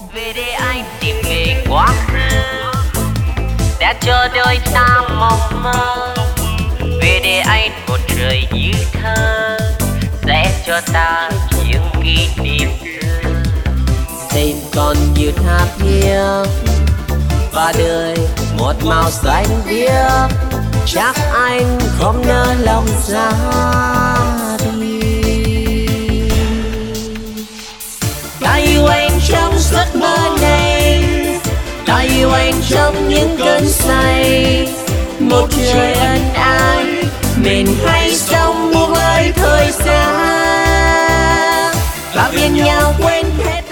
Về để anh tìm về quá khứ đã cho đôi ta mộng mơ. Về để anh một trời như thơ sẽ cho ta những kỷ niệm xưa. Tình còn như tha thiết và đời một màu xanh biếc, chắc anh không nỡ lòng ra đi. Ta yêu anh trong giấc mơ này, ta yêu anh trong những cơn say. Một trời ân ái, mình hãy sống buông lơi thời gian và bên nhau quên hết